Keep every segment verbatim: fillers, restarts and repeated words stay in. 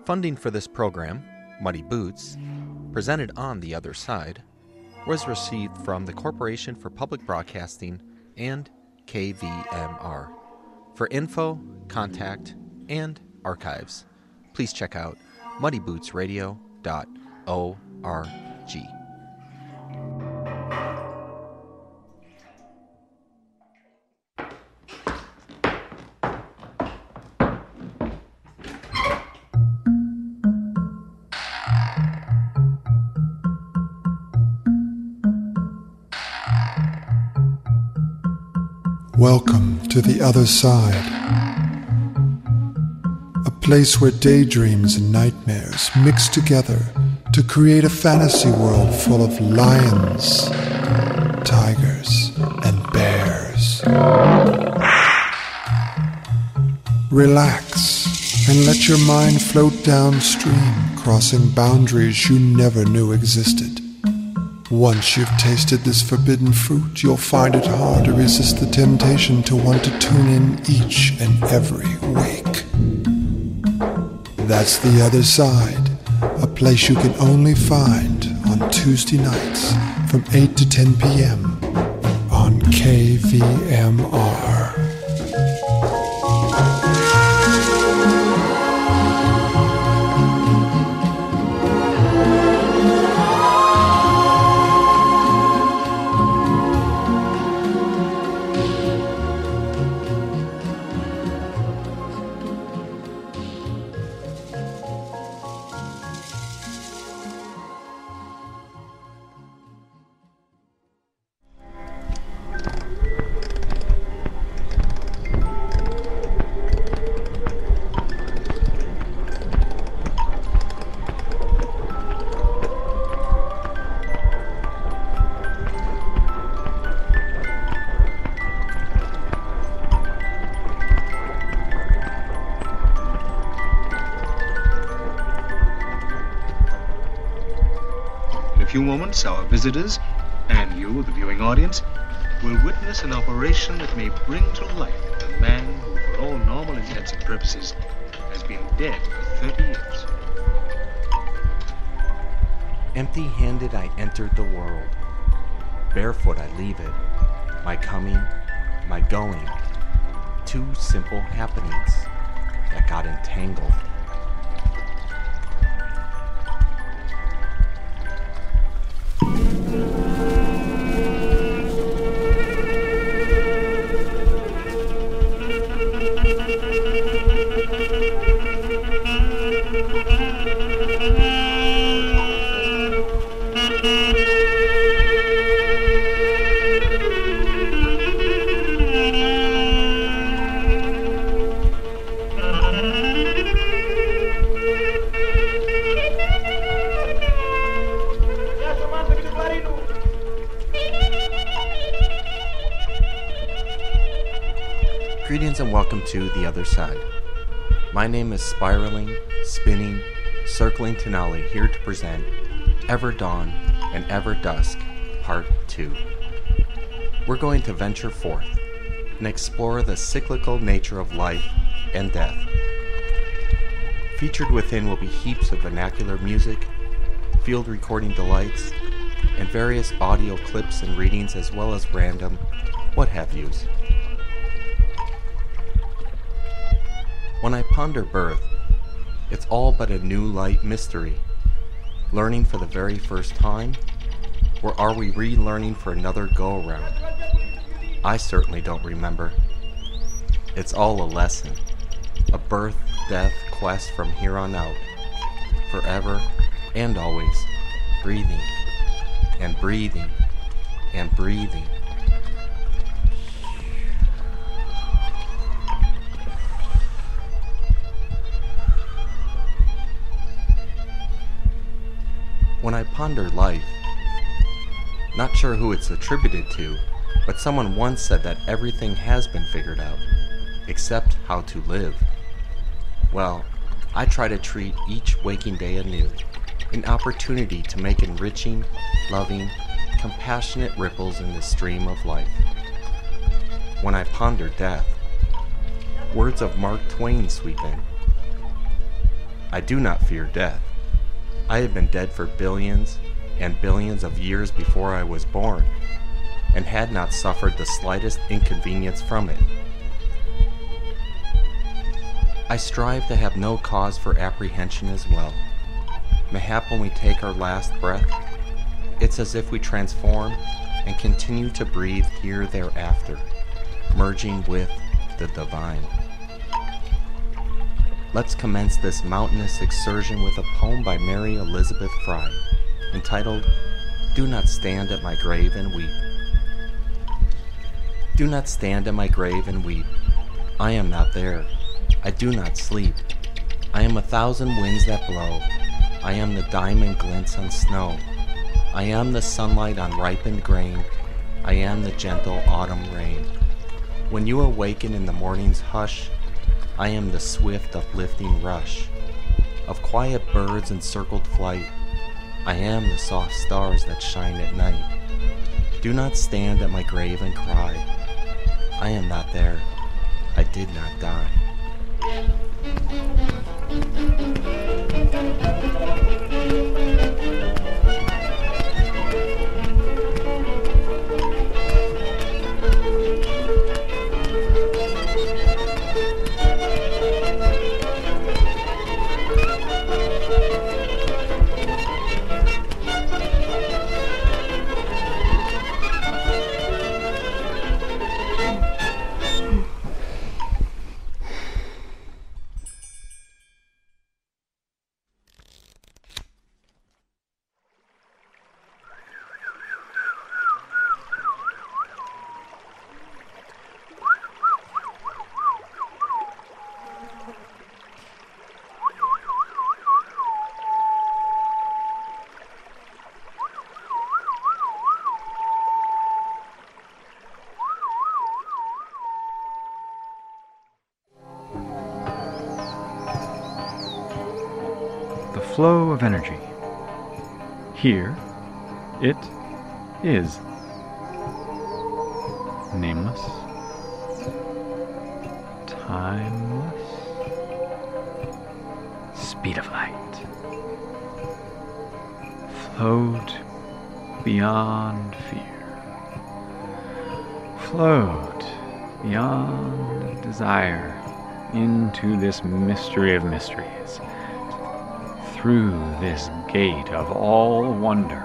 Funding for this program, Muddy Boots, presented on The Other Side, was received from the Corporation for Public Broadcasting and K V M R. For info, contact, and archives, please check out muddy boots radio dot org. Welcome to the other side, a place where daydreams and nightmares mix together to create a fantasy world full of lions, tigers, and bears. Relax and let your mind float downstream, crossing boundaries you never knew existed. Once you've tasted this forbidden fruit, you'll find it hard to resist the temptation to want to tune in each and every week. That's The Other Side, a place you can only find on Tuesday nights from eight to ten p.m. on K V M R. In a few moments, our visitors, and you, the viewing audience, will witness an operation that may bring to life a man who, for all normal intents and purposes, has been dead for thirty years. Empty-handed I entered the world. Barefoot I leave it. My coming, my going. Two simple happenings that got entangled. Greetings and welcome to The Other Side. My name is Spiraling, Spinning, Circling Tenali, here to present Ever Dawn and Ever Dusk, Part two. We're going to venture forth and explore the cyclical nature of life and death. Featured within will be heaps of vernacular music, field recording delights, and various audio clips and readings, as well as random what-have-yous. When I ponder birth, it's all but a new light mystery. Learning for the very first time? Or are we relearning for another go-around? I certainly don't remember. It's all a lesson. A birth-death quest from here on out. Forever and always. Breathing. And breathing. And breathing. When I ponder life, not sure who it's attributed to, but someone once said that everything has been figured out, except how to live. Well, I try to treat each waking day anew, an opportunity to make enriching, loving, compassionate ripples in the stream of life. When I ponder death, words of Mark Twain sweep in. I do not fear death. I had been dead for billions and billions of years before I was born, and had not suffered the slightest inconvenience from it. I strive to have no cause for apprehension as well. Mayhap when we take our last breath, it's as if we transform and continue to breathe here thereafter, merging with the divine. Let's commence this mountainous excursion with a poem by Mary Elizabeth Fry, entitled, Do Not Stand at My Grave and Weep. Do not stand at my grave and weep. I am not there. I do not sleep. I am a thousand winds that blow. I am the diamond glints on snow. I am the sunlight on ripened grain. I am the gentle autumn rain. When you awaken in the morning's hush, I am the swift uplifting rush of quiet birds in circled flight. I am the soft stars that shine at night. Do not stand at my grave and cry. I am not there. I did not die. The flow of energy. Here it is. Nameless. Timeless. Speed of light. Float beyond fear. Float beyond desire into this mystery of mysteries. Through this gate of all wonder.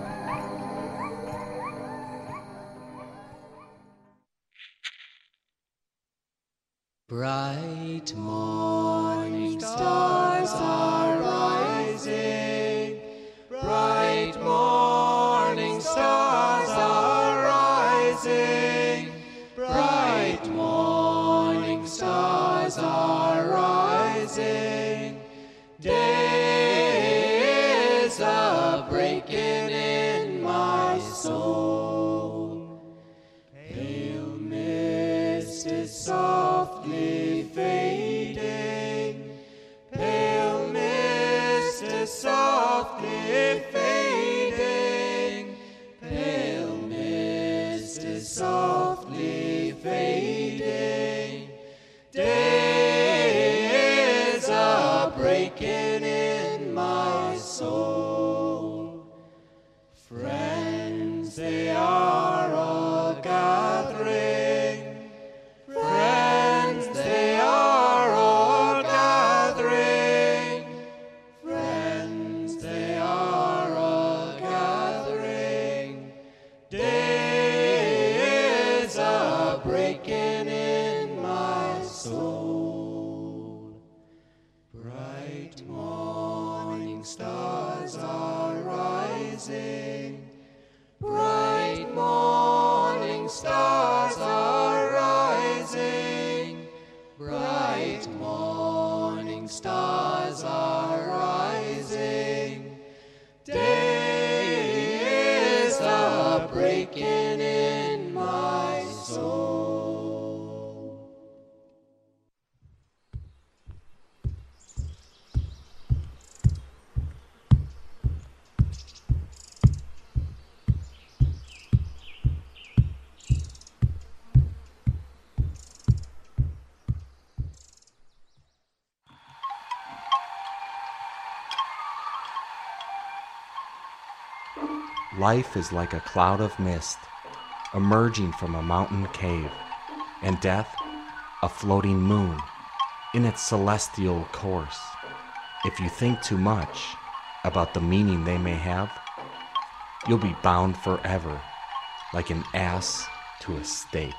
Bright morning stars are rising. Bright morning stars are rising. Bright morning stars are rising. Day is a breaking in my soul. Pale mist is softly fading. Pale mist is softly fading. Pale mist is softly fading. Day is a breaking in my soul. Friends, they are all gathering. Friends, they are all gathering. Friends, they are all gathering. Day is a breaking in my soul. Bright morning stars Life is like a cloud of mist emerging from a mountain cave, and death a floating moon in its celestial course. If you think too much about the meaning they may have, you'll be bound forever like an ass to a stake.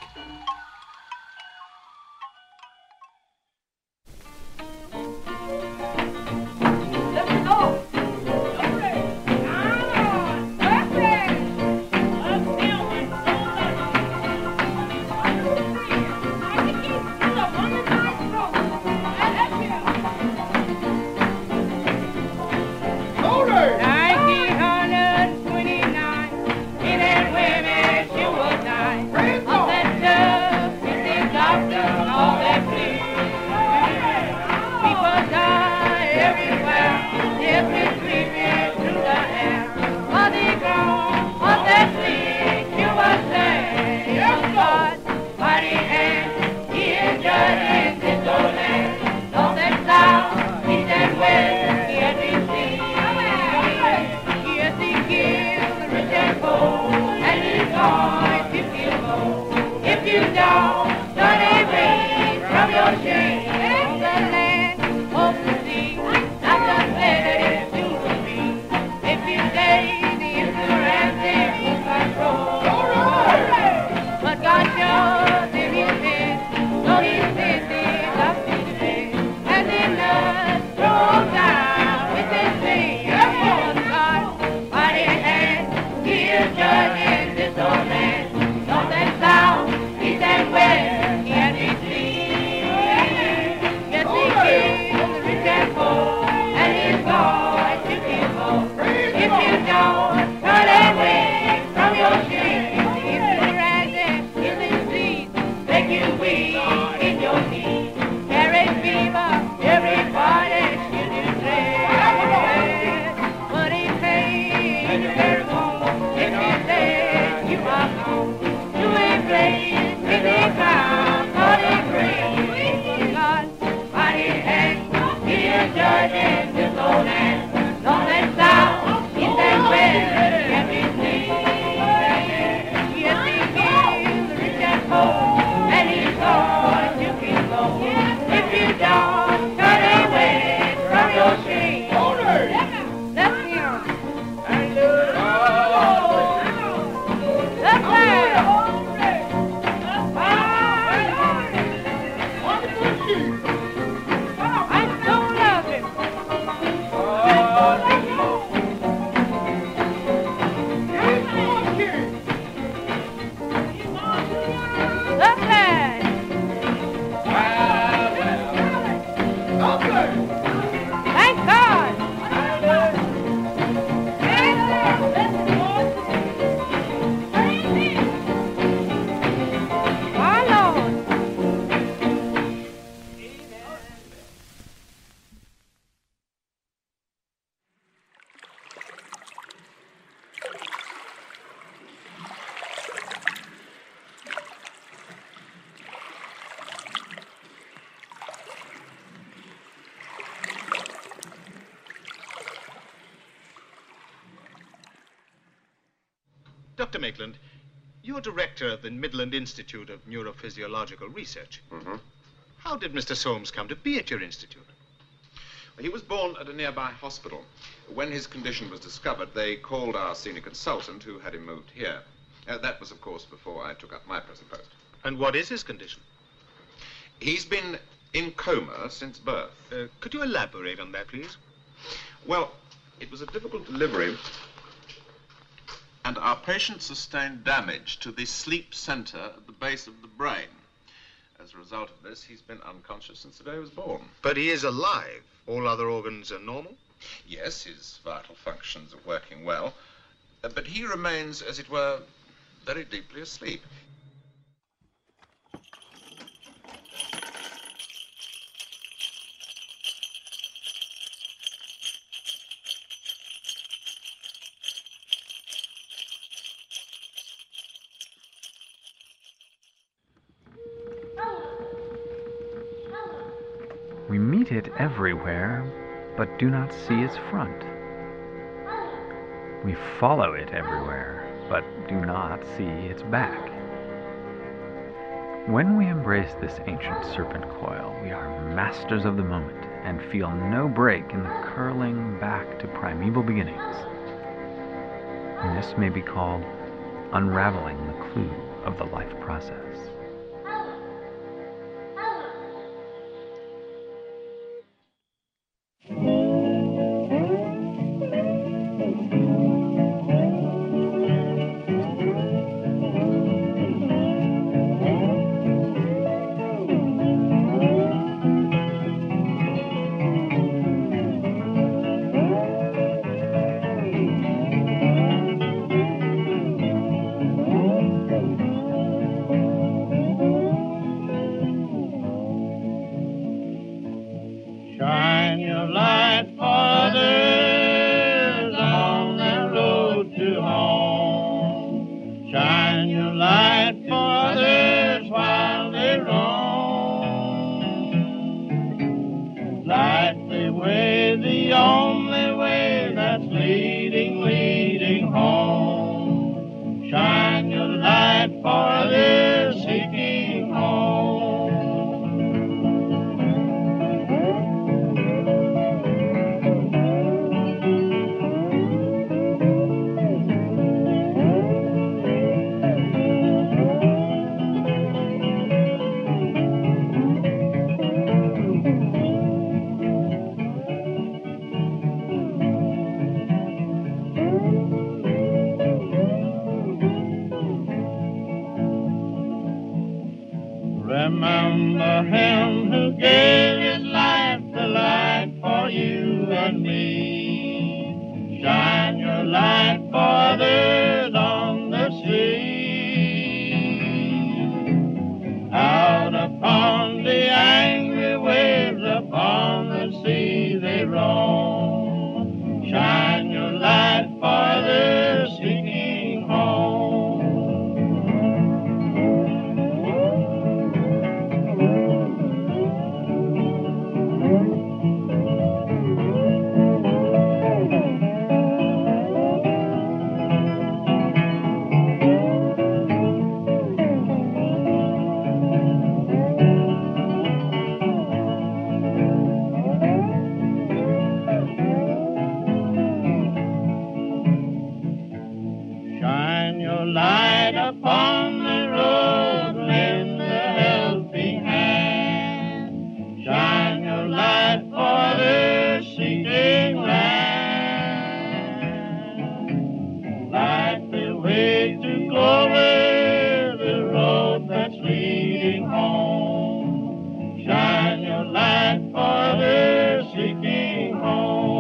Doctor Maitland, you're director of the Midland Institute of Neurophysiological Research. Mm-hmm. How did Mister Soames come to be at your institute? He was born at a nearby hospital. When his condition was discovered, they called our senior consultant, who had him moved here. Uh, that was, of course, before I took up my present post. And what is his condition? He's been in coma since birth. Uh, could you elaborate on that, please? Well, it was a difficult delivery, and our patient sustained damage to the sleep center at the base of the brain. As a result of this, he's been unconscious since the day he was born. But he is alive. All other organs are normal? Yes, his vital functions are working well, uh, but he remains, as it were, very deeply asleep. We meet it everywhere, but do not see its front. We follow it everywhere, but do not see its back. When we embrace this ancient serpent coil, we are masters of the moment and feel no break in the curling back to primeval beginnings. And this may be called unraveling the clue of the life process. Remember him who gave his life, the light for you and me. Shine your light for others on the sea. Out upon the angry waves, upon the sea they roam. Shine your light for others seeking home. Shine your light upon the road, lend a helping hand. Shine your light for the seeking land. Light the way to glory, the road that's leading home. Shine your light for the seeking home.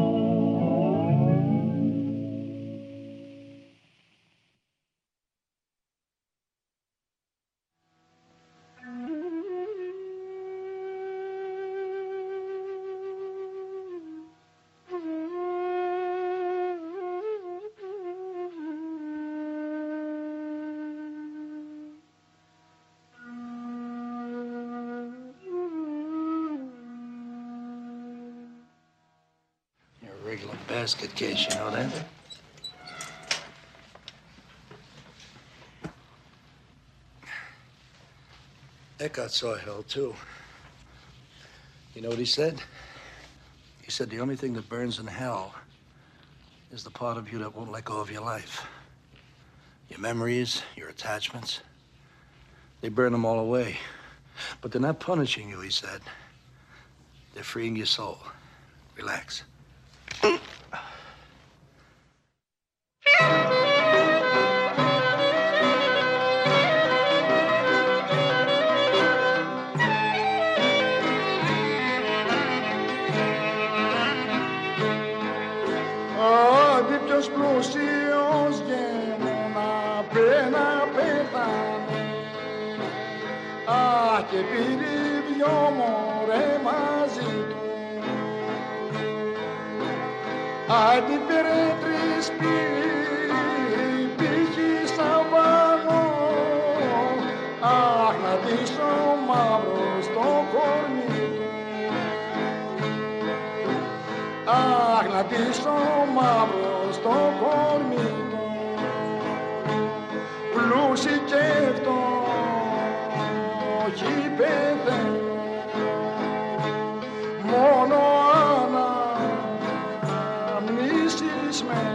You're a regular basket case, you know that? Eckhart saw hell, too. You know what he said? He said the only thing that burns in hell is the part of you that won't let go of your life. Your memories, your attachments. They burn them all away. But they're not punishing you, he said. They're freeing your soul. Relax. Όποιος πλούσιος γέμονα πρέπει να πεθάνει. Αχ, και πήρε δυο μωρέ μαζί του. Άντι πήρε τρεις πήγε σαν πάνω. Αχ, να ντύσω μαύρο στο κορμί του. Αχ, να ντύσω μαύρο στο στο κορμί του, πλούσιοι και φτωχοί πεθαίνουν, μόνο αναμνησισμένο.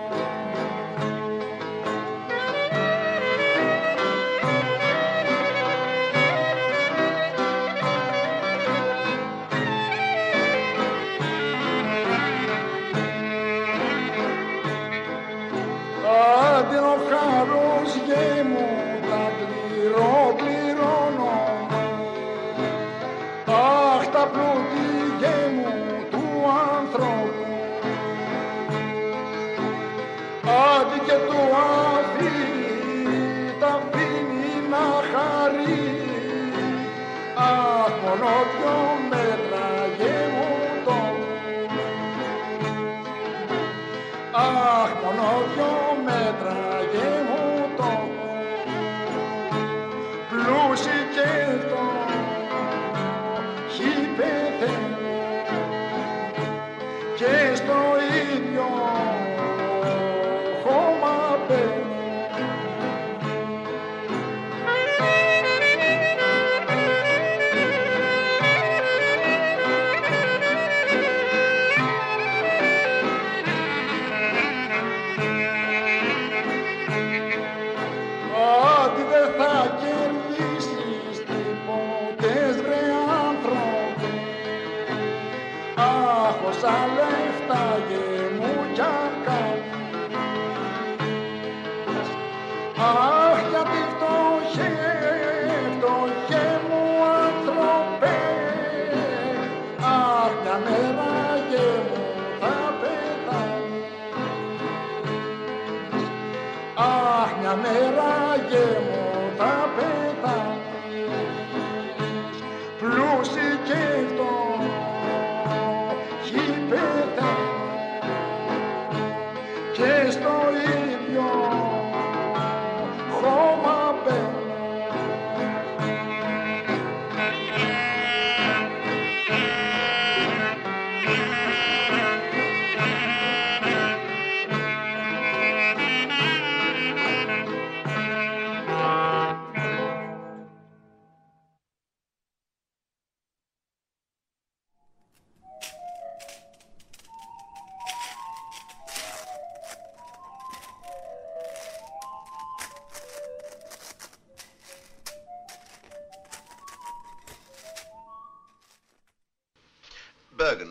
Bergen,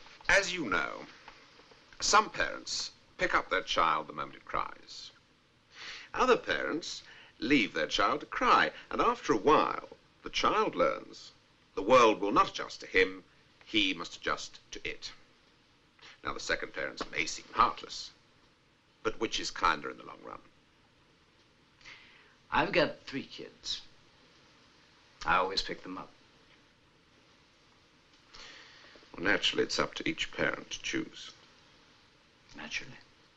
as you know, some parents pick up their child the moment it cries. Other parents leave their child to cry, and after a while, the child learns the world will not adjust to him, he must adjust to it. Now, the second parents may seem heartless, but which is kinder in the long run? I've got three kids. I always pick them up. Well, naturally, it's up to each parent to choose. Naturally.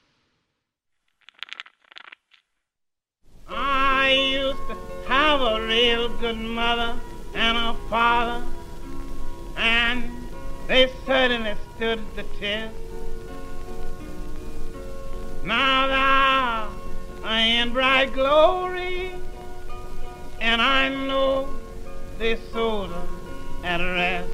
I used to have a real good mother and a father, and they certainly stood the test. Now thou are in bright glory, and I know they sold them at rest.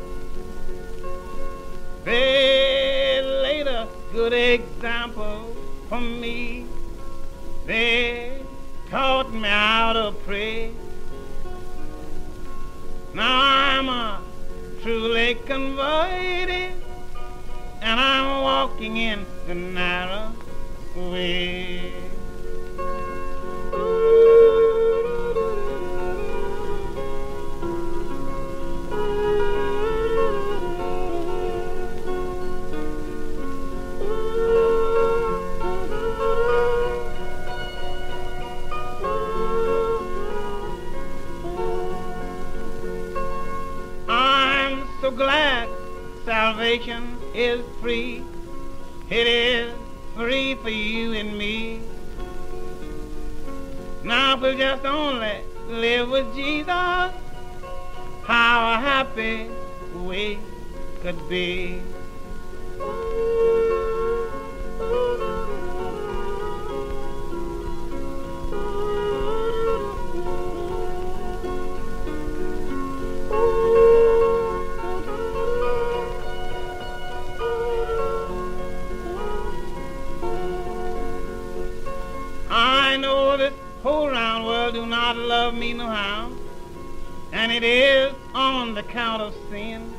They laid a good example for me. They taught me how to pray. Now I'm a truly converted, and I'm walking in the narrow way. Glad salvation is free. It is free for you and me. Now if we just only live with Jesus, how happy we could be. Ooh, ooh. love me no how, and it is on the count of sin.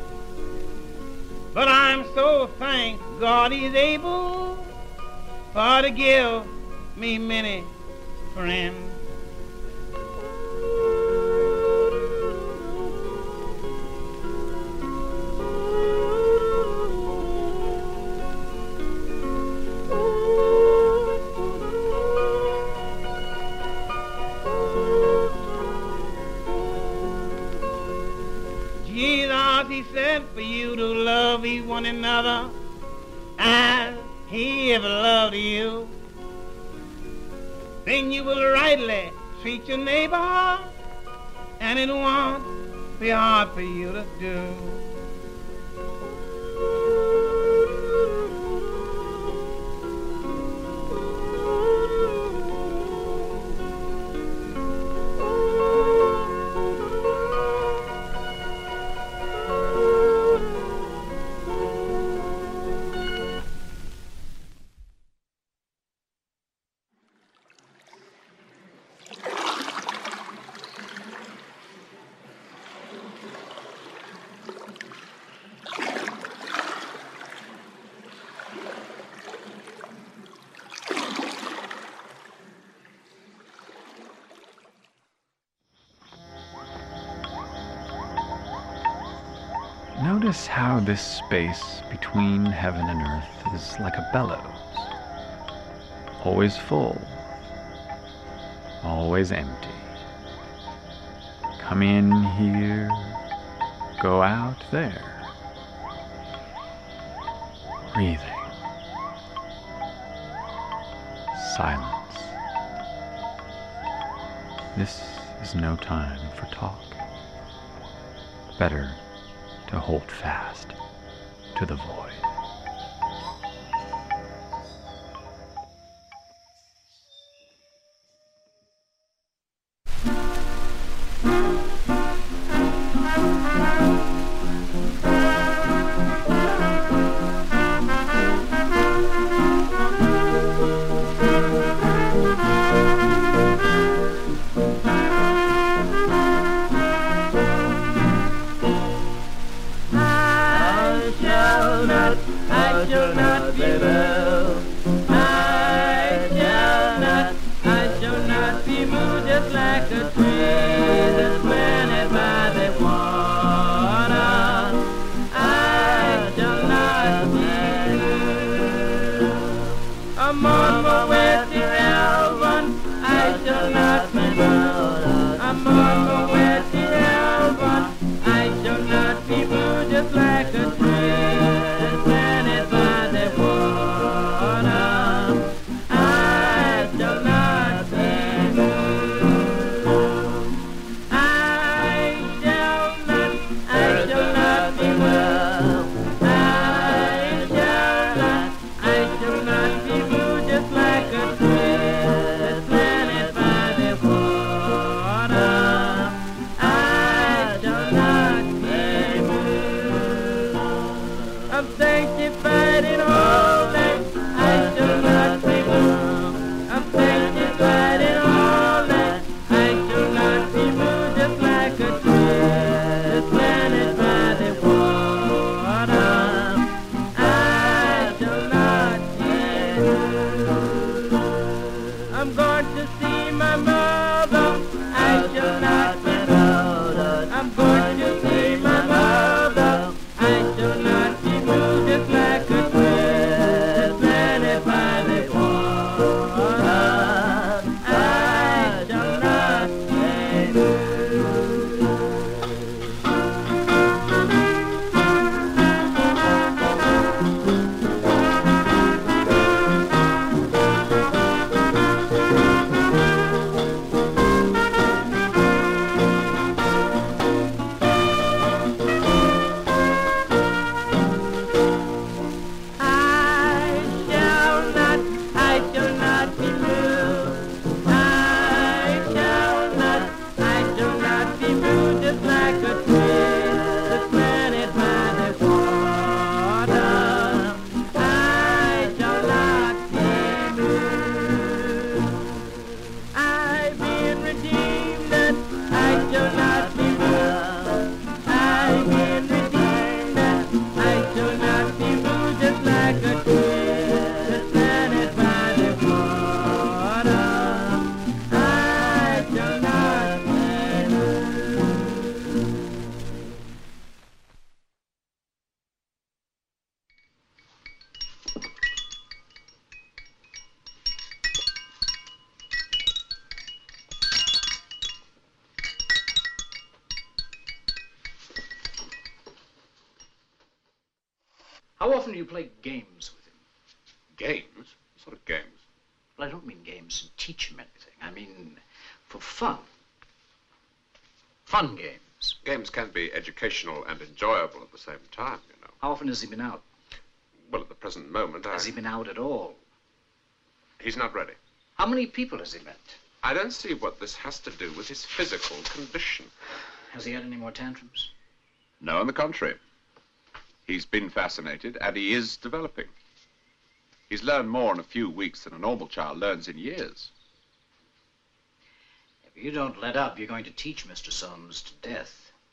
But I'm so thank God he's able for to give me many friends. He said for you to love ye one another as he ever loved you. Then you will rightly treat your neighbor, and it won't be hard for you to do. Notice how this space between heaven and earth is like a bellows, always full, always empty. Come in here, go out there. Breathing. Silence. This is no time for talk. Better to hold fast to the void. I'm going to see my mother. I shall not be moved just like a tree. How often do you play games with him? Games? What sort of games? Well, I don't mean games to teach him anything. I mean for fun. Fun games. Games can be educational and enjoyable at the same time, you know. How often has he been out? Well, at the present moment, I... Has he been out at all? He's not ready. How many people has he met? I don't see what this has to do with his physical condition. Has he had any more tantrums? No, on the contrary. He's been fascinated, and he is developing. He's learned more in a few weeks than a normal child learns in years. If you don't let up, you're going to teach Mister Soames to death.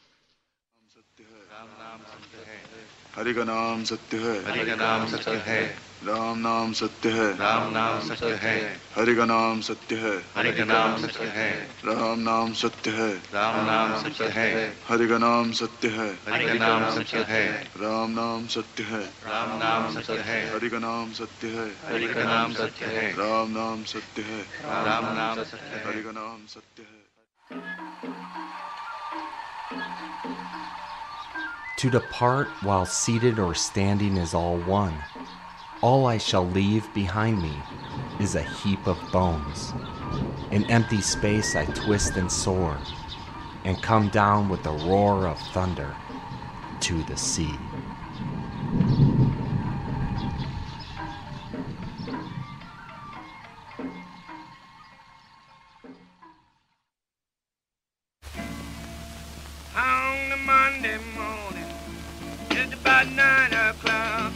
Hari का नाम सत्य है हरि का नाम सत्य है राम नाम सत्य है राम नाम सत्य है हरि का नाम सत्य है हरि का नाम सत्य है राम नाम सत्य है राम नाम सत्य है हरि का नाम सत्य है हरि का नाम सत्य है राम नाम सत्य है राम नाम सत्य है हरि का नाम सत्य है हरि का नाम सत्य है राम नाम सत्य है राम नाम सत्य है हरि का नाम सत्य है To depart while seated or standing is all one. All I shall leave behind me is a heap of bones. In empty space I twist and soar, and come down with the roar of thunder to the sea. On the Monday morning, just about nine o'clock,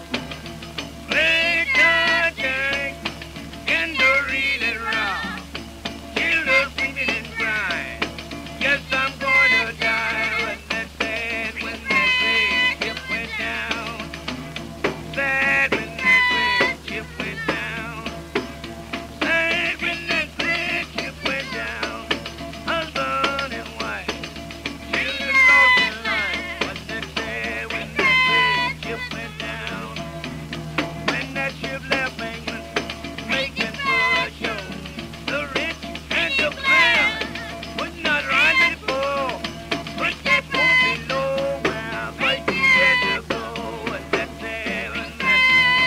play Titanic and the reading rock, children screaming and crying, yes, I'm going to die. When they said, when that great ship went down, sad when that great ship went down, sad when that great ship went down, husband and wife. Children lost their lives, what they said when that great ship went down. When that ship left England, making for a show, the rich and the proud would not rise and fall, but that won't be low where mighty had to go. What they said when that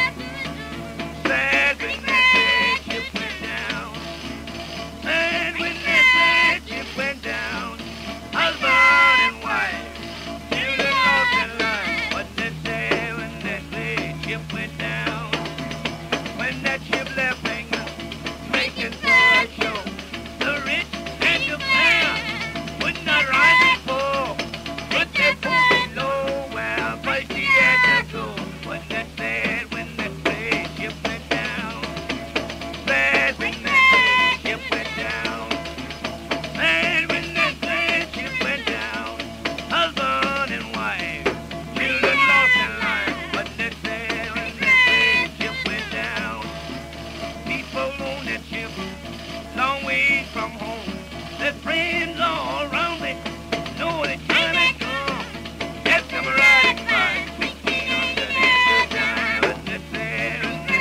sad when that great ship went down, sad when that great ship went down. Husband and wife, children lost their lives. What they say when that great ship went down? When that ship left England, making for a show, the rich and the proud would not rise and fall, but they pulled below where mighty had to go. What they said when that great ship went down? Sad when that great ship went down. And when that great ship went down, husband and wife, children lost their lives. What they said when that great ship went down? People on that ship, long ways from home, their friends all around them, know the time had come. Yes, come riding by, speaking under the time. What they said when that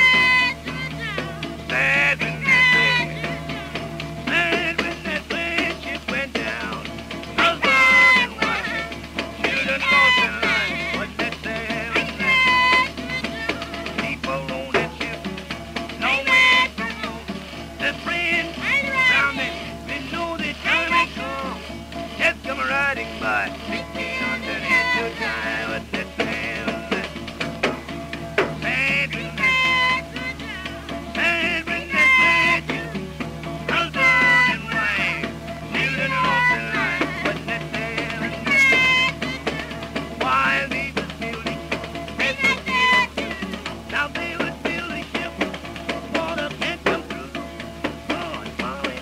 sad when that great and when that great ship went down, husband and wife, children lost their lives. What they said when that people on that ship, long ways from home, their friends around them, they know the time had come. Yes, come riding by, speaking under the time. What they said when that sad when that sad when that great ship, husband and wife, children lost their lives. What they said when that while they was building, they would build too. Now they would build a ship, water can't come through. Oh, it's falling.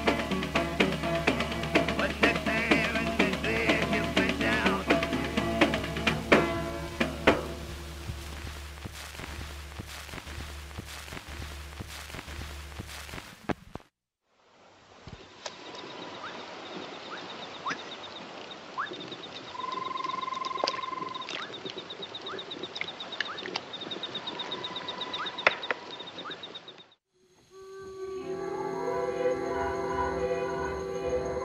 What they said when that great ship went down.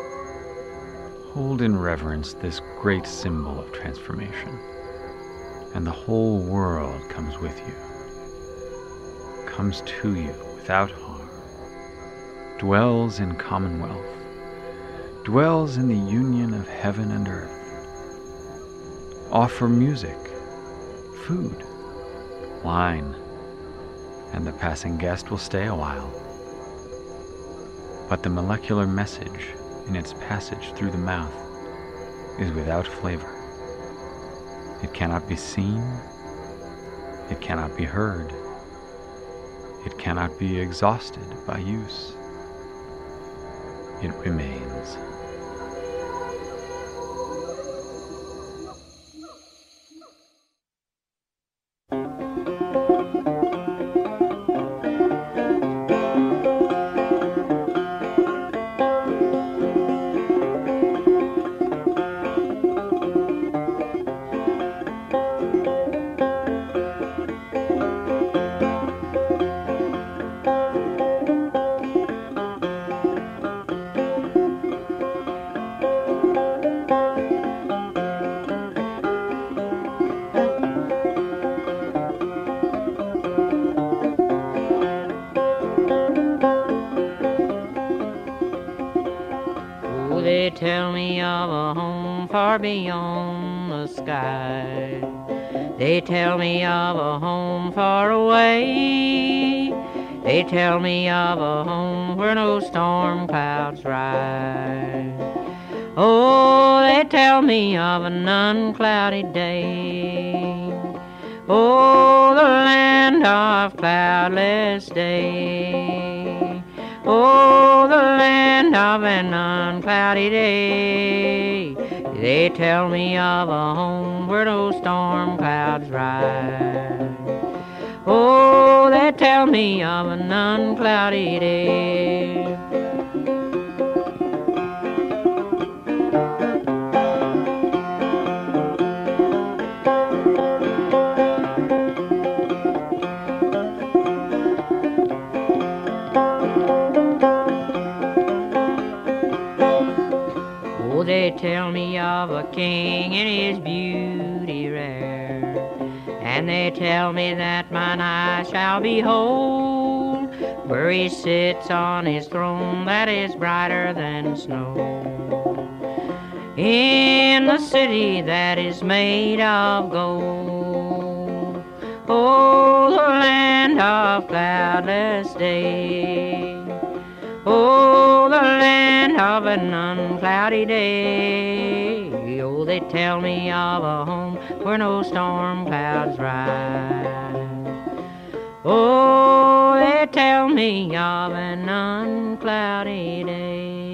Hold in reverence this great symbol of transformation. and the whole world comes with you, comes to you without harm, dwells in commonwealth, dwells in the union of heaven and earth. Offer music, food, wine, and the passing guest will stay a while. But the molecular message in its passage through the mouth is without flavor. It cannot be seen, it cannot be heard, it cannot be exhausted by use. It remains. They tell me of a home far beyond the sky. They tell me of a home far away. They tell me of a home where no storm clouds rise. Oh, they tell me of an unclouded day. Oh, the land of cloudless day. Oh, the land of an uncloudy day. They tell me of a home where no storm clouds rise. Oh, they tell me of an uncloudy day. They tell me of a king and his beauty rare, and they tell me that mine eye shall behold where he sits on his throne that is brighter than snow, in the city that is made of gold. Oh, the land of cloudless day. Oh, the land of an uncloudy day. Oh, they tell me of a home where no storm clouds rise. Oh, they tell me of an uncloudy day.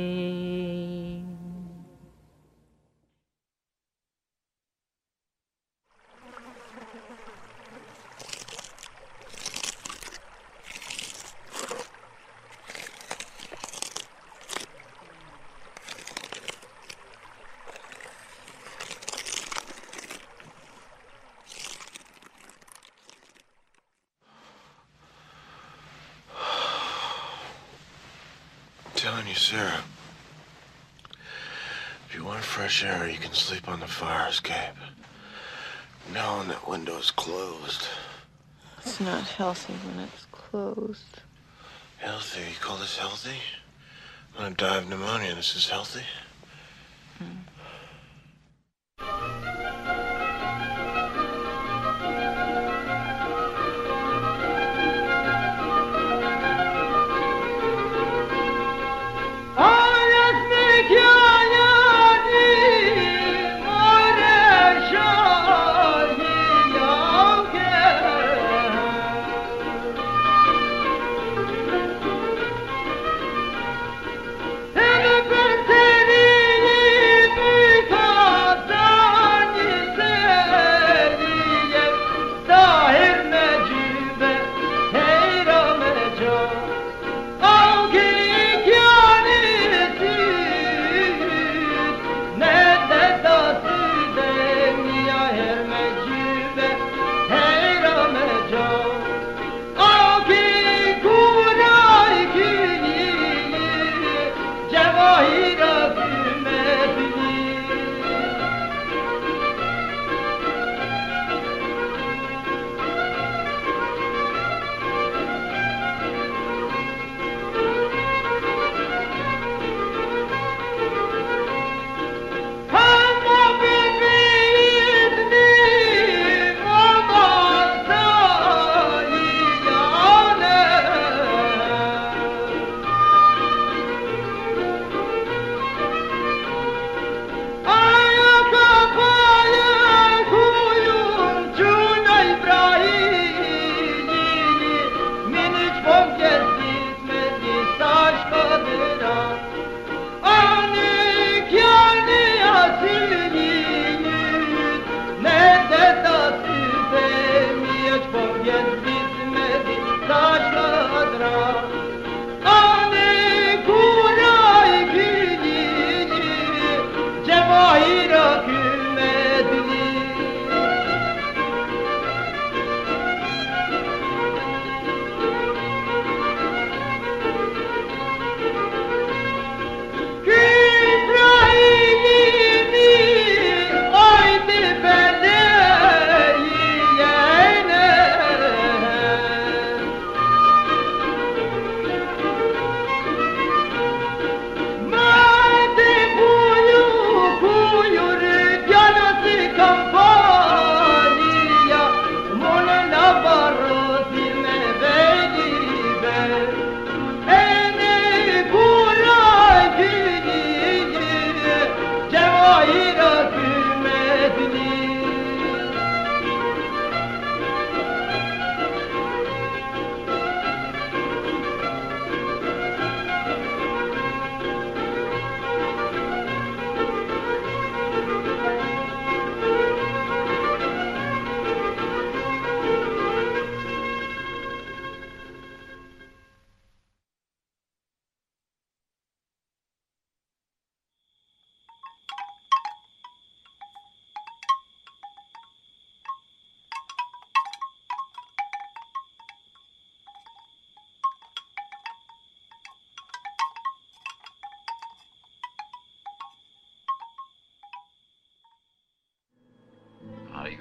I'm telling you, Sarah, if you want fresh air, you can sleep on the fire escape, knowing that window's closed. It's not healthy when it's closed. Healthy? You call this healthy? I'm gonna die of pneumonia. This is healthy? Mm. Hey!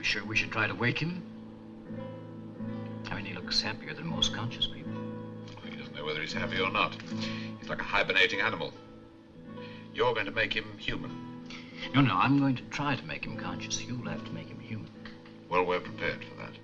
sure we should try to wake him? I mean, he looks happier than most conscious people. Well, he doesn't know whether he's happy or not. He's like a hibernating animal. You're going to make him human. No, no, I'm going to try to make him conscious. You'll have to make him human. Well, we're prepared for that.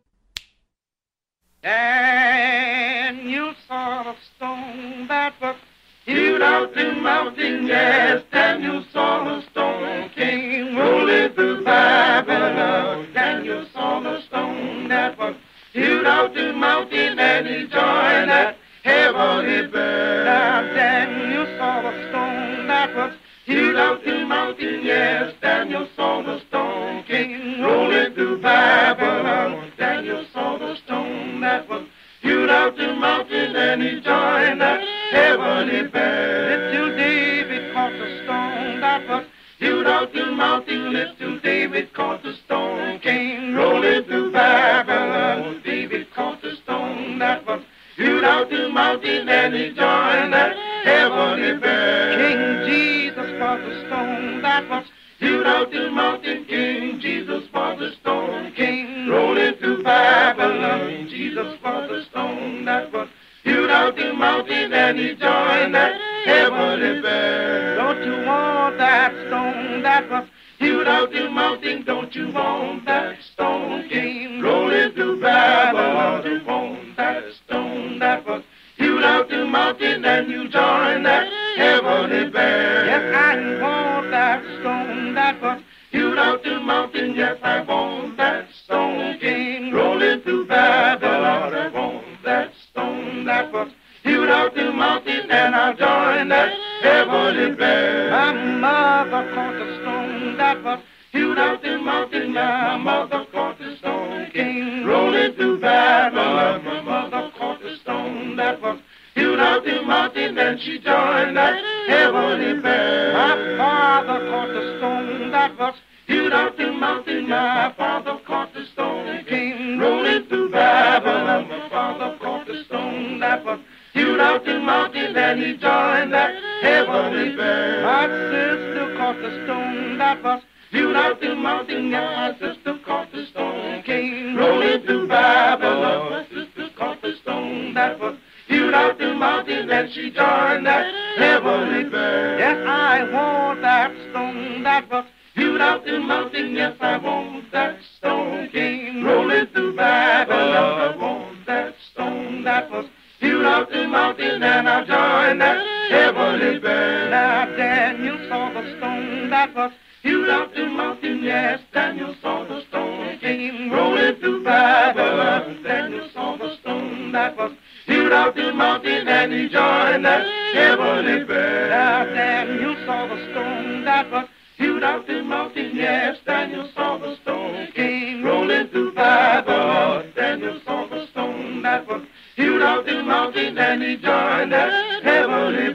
And you sort of stone that was hewed out the mountain, yes, Daniel saw the stone king rolling through Babylon. Daniel saw the stone that was hewed out the mountain, and he joined that heavenly bird. Now Daniel saw the stone that was hewed out the mountain, yes, Daniel saw the stone king rolling through Babylon. Daniel saw the stone that was hewed out the mountain, and he joined that heavenly band. Little David caught the stone that was hewed out the mountain. Little David caught the stone, came rolling through Babylon. David caught the stone that was hewed out the mountain, and he joined that heavenly band. King Jesus caught the stone that was hewed out the mountain. King Jesus caught the stone, came rolling through Babylon. Jesus caught the stone that was hewed out the mountain, and he joined that heavenly band. Don't you want that stone that was hewed out the mountain? Don't you want that stone came rolling through Babylon? Don't you want that stone that was hewed out the mountain, and you joined that heavenly band? Yes, I want that stone that was hewed out the mountain. Yes, I want that stone came rolling through Babylon. I want that stone that was hewed out the mountain, and I joined that heavenly band. My mother caught the stone that was hewed out the mountain. My mother caught the stone, came rolling through Babylon. My mother caught the stone that was hewed out the mountain, and she joined that heavenly band. My father caught the stone that was hewed out the mountain. My father caught the stone, came rolling through Babylon. My father caught the stone that was hewed out the mountain, and he joined that heavenly band. My sister caught the stone that was hewed out the mountain. My sister caught the stone, came rolling through Babylon. My sister caught the stone that was hewed out the mountain, and she joined that heavenly band. Yes, I want that stone that was hewed out the mountain. Yes, I want that stone came rolling through Babylon. I want that stone that was hewed out the mountain, and I joined that heavenly band. Now Daniel saw the stone that was hewed out the mountain. Yes, Daniel saw the stone came rolling through Babylon. Daniel saw the stone that was hewed out the mountain, and he joined that heavenly band. Now Daniel saw the stone that was hewed out the mountain. Yes, Daniel saw the stone came rolling through Babylon. Daniel saw the stone that was hewed out the mountain, and he joined that heavenly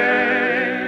band.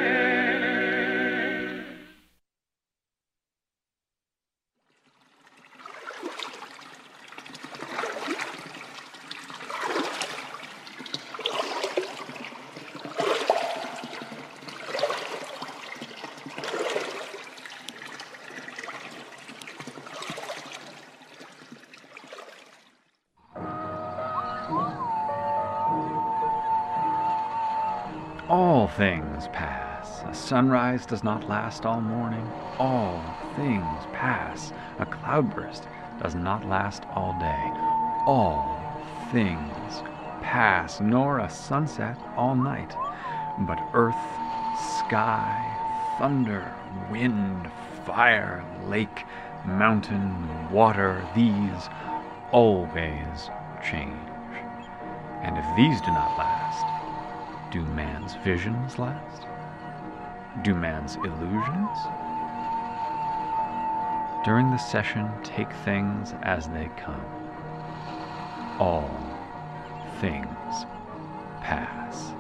All things pass. A sunrise does not last all morning. All things pass. A cloudburst does not last all day. All things pass, nor a sunset all night. But earth, sky, thunder, wind, fire, lake, mountain, water, these always change. And if these do not last, do man's visions last? Do man's illusions? During the session, take things as they come. All things pass.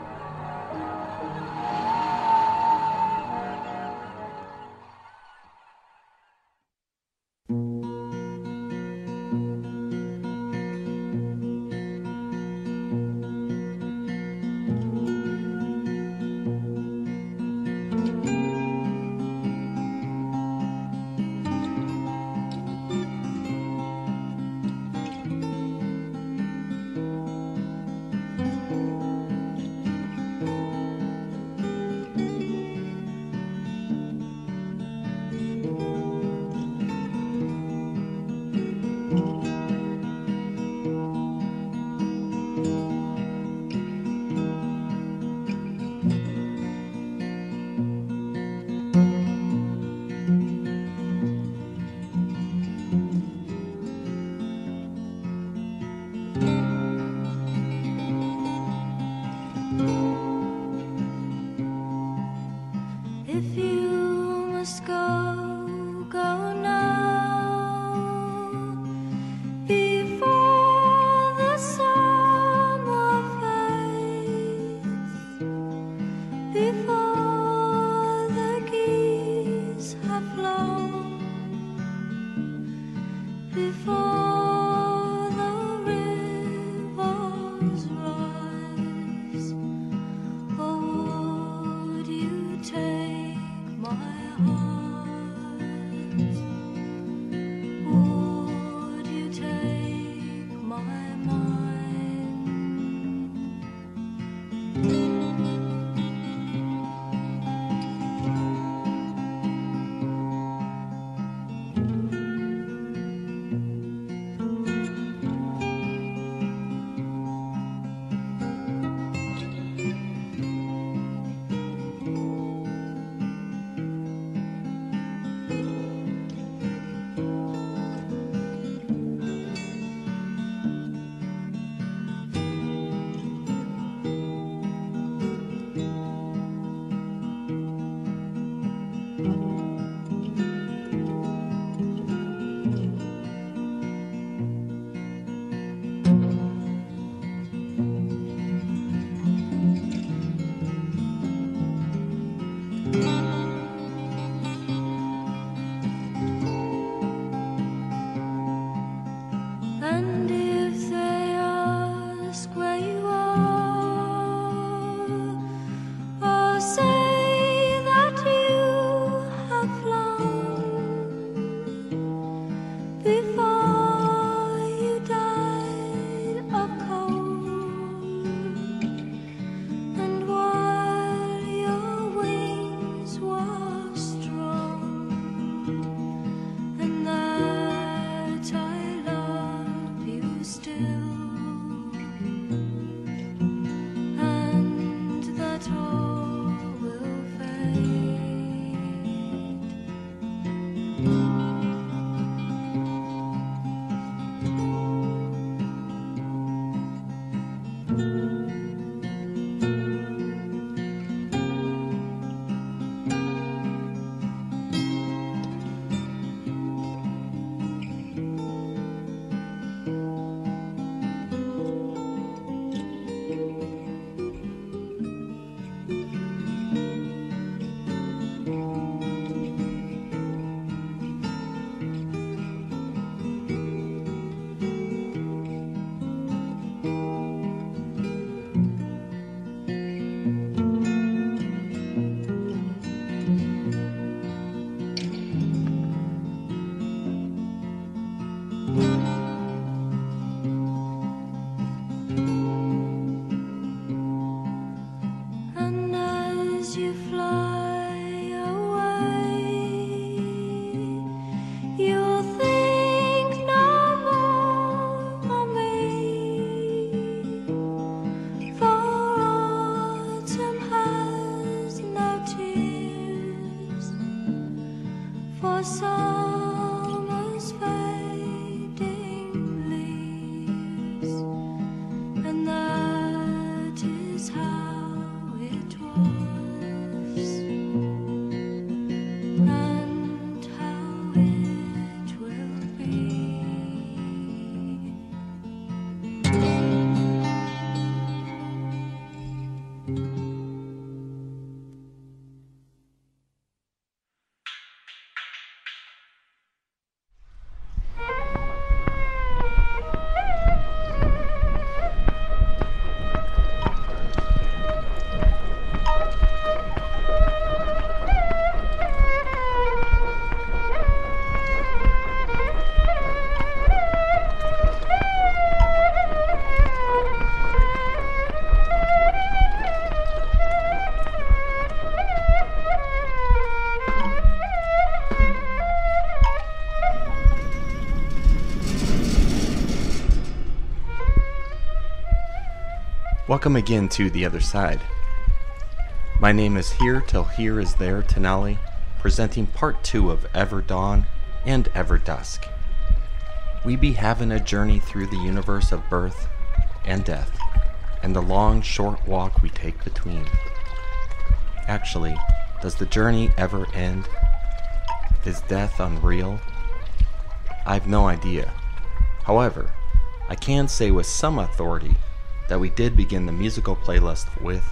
Welcome again to The Other Side. My name is Here Till Here Is There Tenali, presenting part two of Ever Dawn and Ever Dusk. We be having a journey through the universe of birth and death, and the long, short walk we take between. Actually, does the journey ever end? Is death unreal? I've no idea. However, I can say with some authority that we did begin the musical playlist with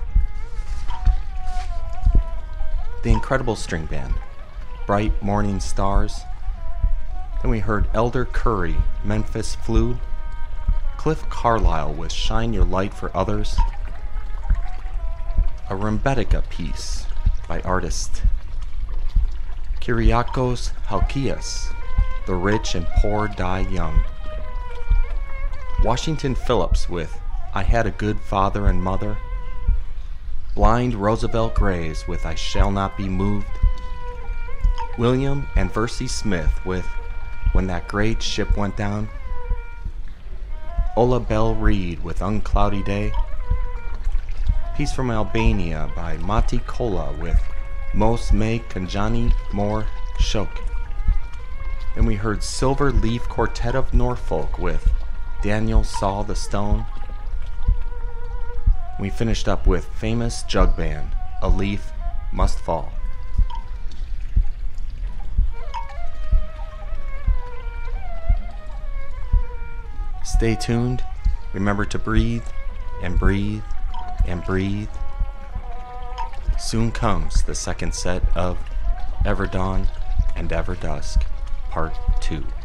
The Incredible String Band, Bright Morning Stars. Then we heard Elder Curry, Memphis Flu, Cliff Carlisle with Shine Your Light for Others, a Rembetika piece by artist Kyriakos Halkias, The Rich and Poor Die Young, Washington Phillips with I Had a Good Father and Mother, Blind Roosevelt Grays with I Shall Not Be Moved, William and Versie Smith with When That Great Ship Went Down, Ola Bell Reed with Uncloudy Day, Piece from Albania by Mati Kola with Mos Me Kanjani More Shok. Then we heard Silver Leaf Quartet of Norfolk with Daniel Saw the Stone. We finished up with Famous Jug Band, A Leaf Must Fall. Stay tuned, remember to breathe, and breathe, and breathe. Soon comes the second set of Ever Dawn and Ever Dusk, Part two.